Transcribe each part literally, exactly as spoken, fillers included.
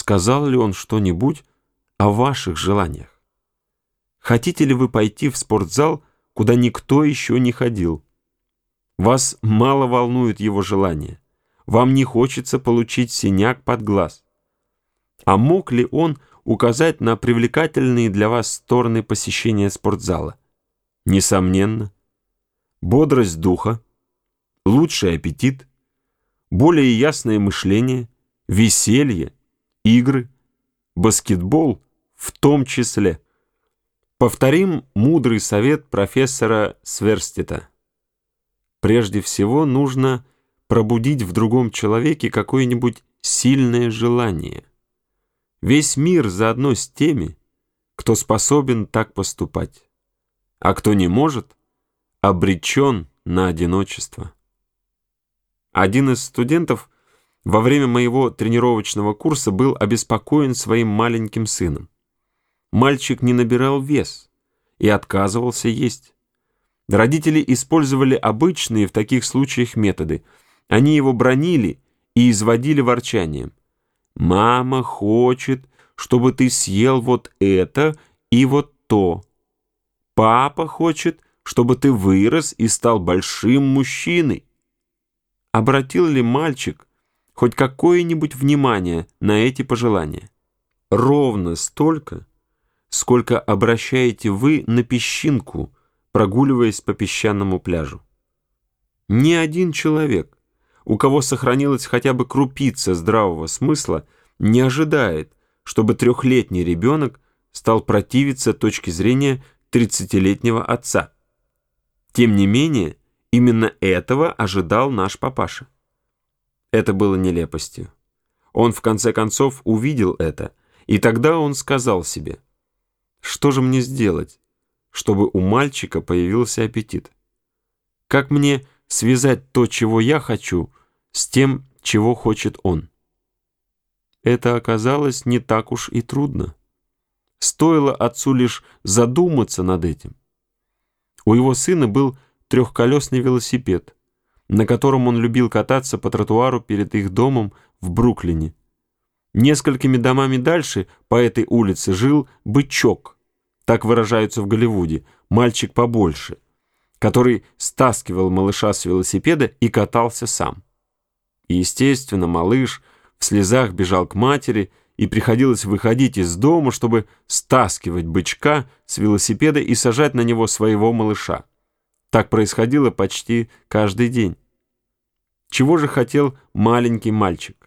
сказал ли он что-нибудь о ваших желаниях? Хотите ли вы пойти в спортзал, куда никто еще не ходил? Вас мало волнует его желание. Вам не хочется получить синяк под глаз. А мог ли он указать на привлекательные для вас стороны посещения спортзала? Несомненно. Бодрость духа, лучший аппетит, более ясное мышление, веселье, игры, баскетбол в том числе. Повторим мудрый совет профессора Сверстета. Прежде всего нужно пробудить в другом человеке какое-нибудь сильное желание. Весь мир заодно с теми, кто способен так поступать, а кто не может, обречен на одиночество. Один из студентов во время моего тренировочного курса был обеспокоен своим маленьким сыном. Мальчик не набирал вес и отказывался есть. Родители использовали обычные в таких случаях методы. Они его бранили и изводили ворчанием. «Мама хочет, чтобы ты съел вот это и вот то. Папа хочет, чтобы ты вырос и стал большим мужчиной». Обратил ли мальчик хоть какое-нибудь внимание на эти пожелания? Ровно столько, сколько обращаете вы на песчинку, прогуливаясь по песчаному пляжу. Ни один человек, у кого сохранилась хотя бы крупица здравого смысла, не ожидает, чтобы трехлетний ребенок стал противиться точке зрения тридцатилетнего отца. Тем не менее, именно этого ожидал наш папаша. Это было нелепостью. Он в конце концов увидел это, и тогда он сказал себе: «Что же мне сделать, чтобы у мальчика появился аппетит? Как мне связать то, чего я хочу, с тем, чего хочет он?» Это оказалось не так уж и трудно. Стоило отцу лишь задуматься над этим. У его сына был трехколесный велосипед, на котором он любил кататься по тротуару перед их домом в Бруклине. Несколькими домами дальше по этой улице жил бычок, так выражаются в Голливуде, мальчик побольше, который стаскивал малыша с велосипеда и катался сам. И, естественно, малыш в слезах бежал к матери, и приходилось выходить из дома, чтобы стаскивать бычка с велосипеда и сажать на него своего малыша. Так происходило почти каждый день. Чего же хотел маленький мальчик?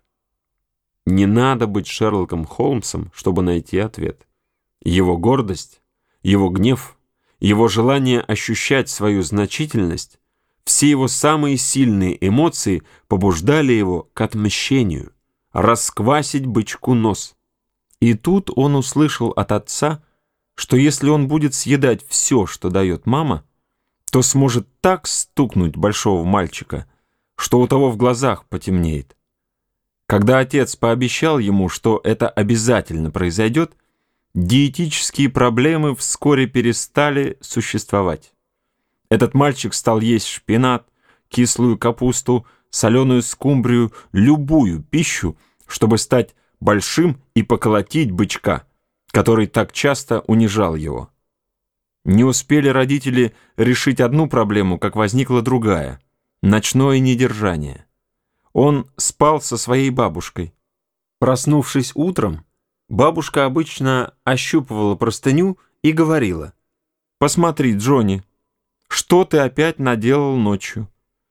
Не надо быть Шерлоком Холмсом, чтобы найти ответ. Его гордость, его гнев, его желание ощущать свою значительность, все его самые сильные эмоции побуждали его к отмщению, расквасить бычку нос. И тут он услышал от отца, что если он будет съедать все, что дает мама, то сможет так стукнуть большого мальчика, что у того в глазах потемнеет. Когда отец пообещал ему, что это обязательно произойдет, диетические проблемы вскоре перестали существовать. Этот мальчик стал есть шпинат, кислую капусту, соленую скумбрию, любую пищу, чтобы стать большим и поколотить бычка, который так часто унижал его. Не успели родители решить одну проблему, как возникла другая — ночное недержание. Он спал со своей бабушкой. Проснувшись утром, бабушка обычно ощупывала простыню и говорила: «Посмотри, Джонни, что ты опять наделал ночью?»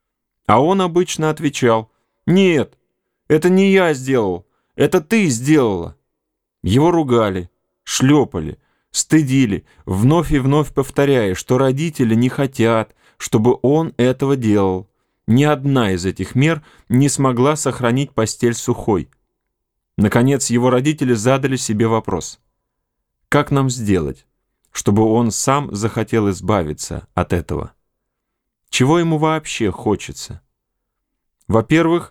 А он обычно отвечал: «Нет, это не я сделал, это ты сделала». Его ругали, шлепали, стыдили, вновь и вновь повторяя, что родители не хотят, чтобы он этого делал. Ни одна из этих мер не смогла сохранить постель сухой. Наконец, его родители задали себе вопрос: как нам сделать, чтобы он сам захотел избавиться от этого? Чего ему вообще хочется? Во-первых,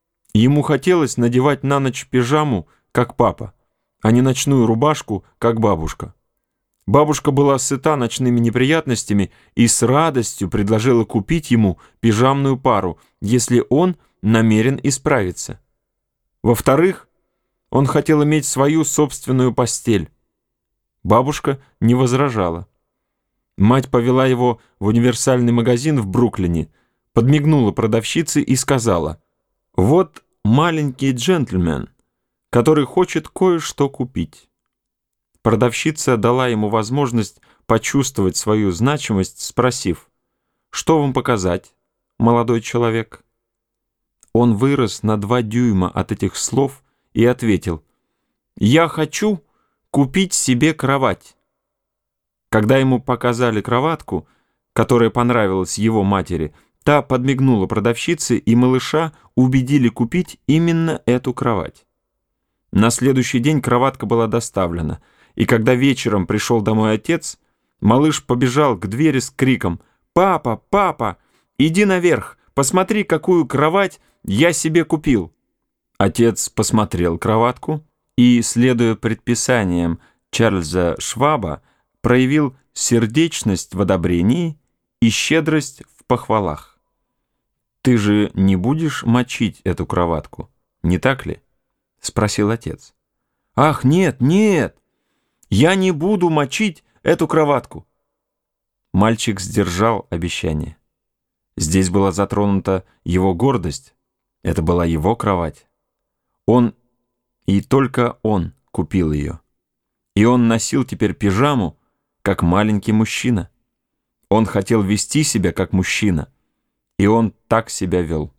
ему хотелось надевать на ночь пижаму, как папа, а не ночную рубашку, как бабушка. Бабушка была сыта ночными неприятностями и с радостью предложила купить ему пижамную пару, если он намерен исправиться. Во-вторых, Он хотел иметь свою собственную постель. Бабушка не возражала. Мать повела его в универсальный магазин в Бруклине, подмигнула продавщице и сказала: «Вот маленький джентльмен, который хочет кое-что купить». Продавщица дала ему возможность почувствовать свою значимость, спросив: «Что вам показать, молодой человек?» Он вырос на два дюйма от этих слов и ответил: «Я хочу купить себе кровать». Когда ему показали кроватку, которая понравилась его матери, та подмигнула продавщице, и малыша убедили купить именно эту кровать. На следующий день кроватка была доставлена, и когда вечером пришел домой отец, малыш побежал к двери с криком: «Папа, папа, иди наверх, посмотри, какую кровать я себе купил». Отец посмотрел кроватку и, следуя предписаниям Чарльза Шваба, проявил сердечность в одобрении и щедрость в похвалах. «Ты же не будешь мочить эту кроватку, не так ли?» — спросил отец. «Ах, нет, нет, я не буду мочить эту кроватку». Мальчик сдержал обещание. Здесь была затронута его гордость. Это была его кровать. Он и только он купил ее. И он носил теперь пижаму, как маленький мужчина. Он хотел вести себя как мужчина, и он так себя вел.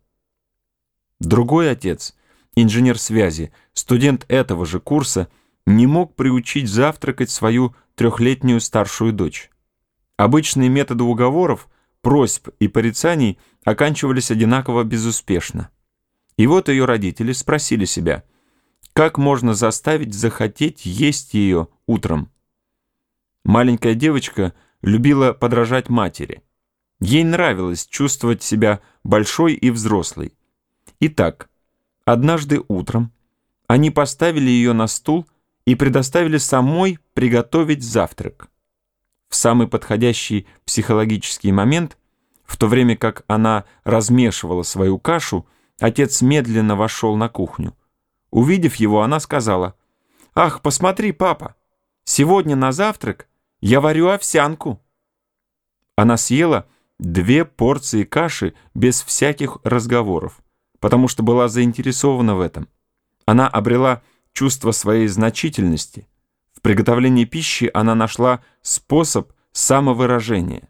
Другой отец, инженер связи, студент этого же курса, не мог приучить завтракать свою трехлетнюю старшую дочь. Обычные методы уговоров, просьб и порицаний оканчивались одинаково безуспешно. И вот ее родители спросили себя, как можно заставить захотеть есть ее утром. Маленькая девочка любила подражать матери. Ей нравилось чувствовать себя большой и взрослой. Итак, однажды утром они поставили ее на стул и предоставили самой приготовить завтрак. В самый подходящий психологический момент, в то время как она размешивала свою кашу, отец медленно вошел на кухню. Увидев его, она сказала: «Ах, посмотри, папа, сегодня на завтрак я варю овсянку». Она съела две порции каши без всяких разговоров, потому что была заинтересована в этом. Она обрела чувство своей значительности. В приготовлении пищи она нашла способ самовыражения.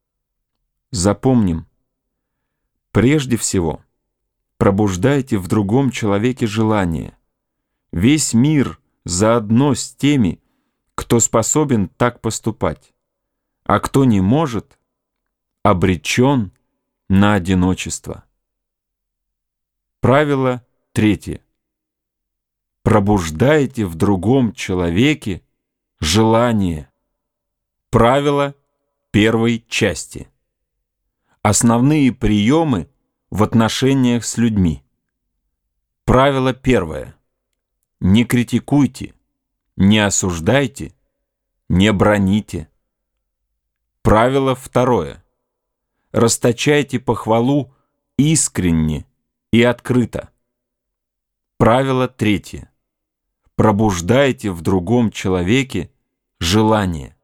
Запомним, прежде всего, пробуждайте в другом человеке желание. Весь мир заодно с теми, кто способен так поступать, а кто не может, обречен на одиночество. Правило третье. Пробуждайте в другом человеке желание. Правило первой части. Основные приемы в отношениях с людьми. Правило первое. Не критикуйте, не осуждайте, не браните. Правило второе. Расточайте похвалу искренне и открыто. Правило третье. Пробуждайте в другом человеке желание.